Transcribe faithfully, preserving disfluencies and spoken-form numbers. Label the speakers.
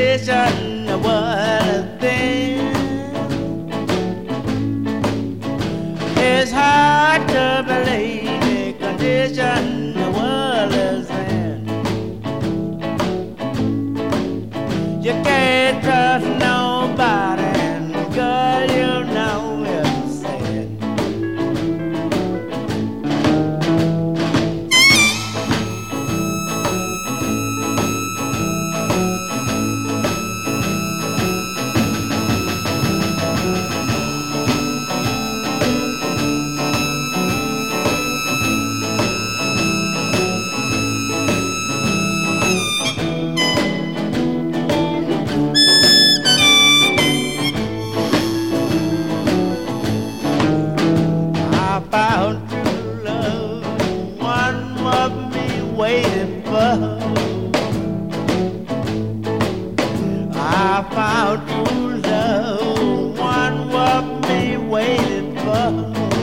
Speaker 1: condition the world is in. It's hard to believe the condition the world is in. You can't trust nobody, and girl, you know it's sad. I found true love, one was me waiting for. I found true love, one was me waiting for.